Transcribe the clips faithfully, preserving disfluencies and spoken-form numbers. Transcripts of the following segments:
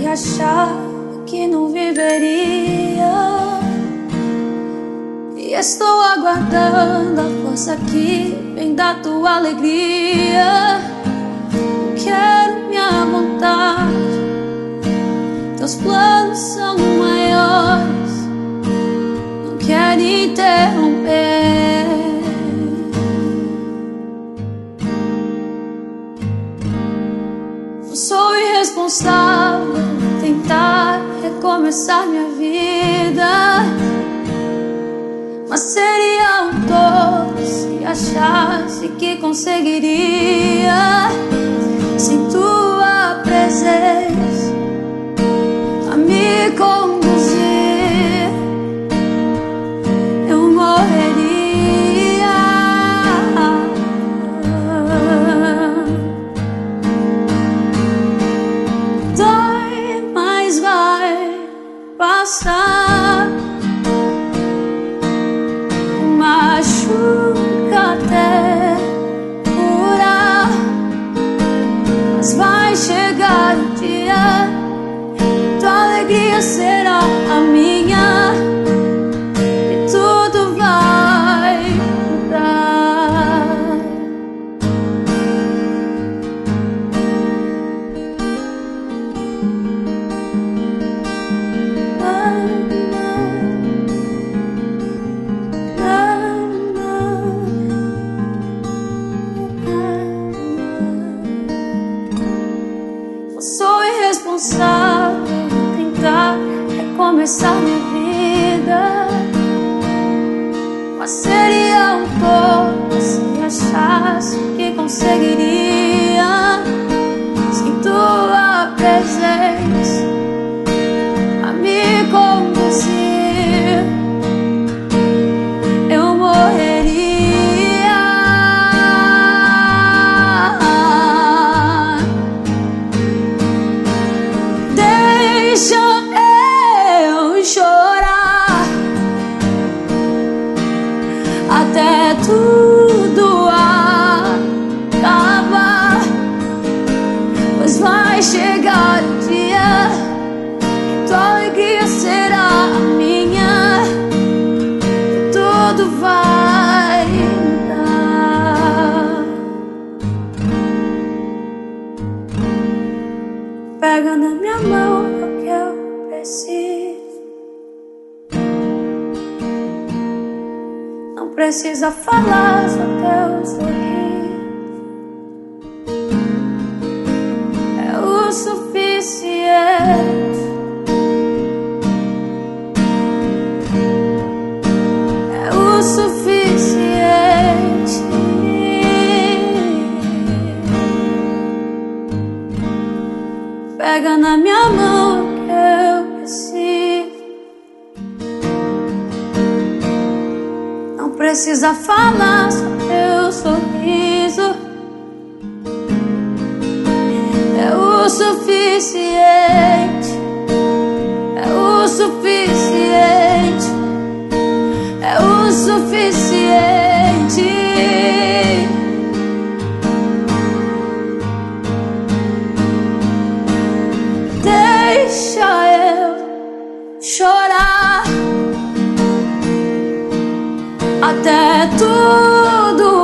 achava que não viveria, e estou aguardando a força que vem da tua alegria. Não quero me amontar, teus planos são maiores, não quero interromper. Eu sou irresponsável em tentar recomeçar minha vida, mas seria um tolo se achasse que conseguiria. Sem tua presença a me conduzir, eu morreria. Dói, mas vai passar. Machuca até curar, mas vai chegar o dia, tua alegria será a minha, e tudo vai mudar. Sou irresponsável em tentar recomeçar minha vida, mas seria um tolo se achasse que conseguiria. Sem tua presença a me conduzir, eu morreria. Deixa eu chorar até tudo acabar, pois vai chegar o dia que tua alegria será a minha, e tudo vai mudar. Pega na minha mão que eu preciso. Não precisa falar, só teu sorriso é o suficiente. É o suficiente. Pega na minha mão que eu preciso. Não precisa falar, só teu sorriso é o suficiente. É o suficiente. É o suficiente. Deixa eu chorar até tudo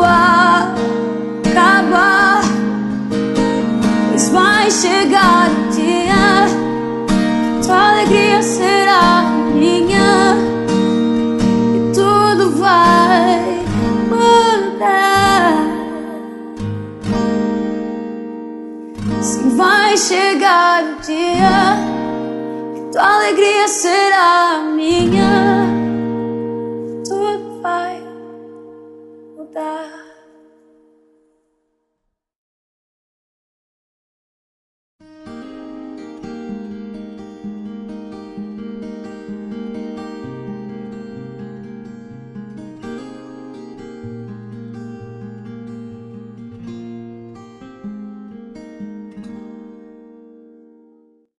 acabar, pois vai chegar o dia, tua alegria será minha, e tudo vai mudar. Sim, vai chegar o dia, tua alegria será minha.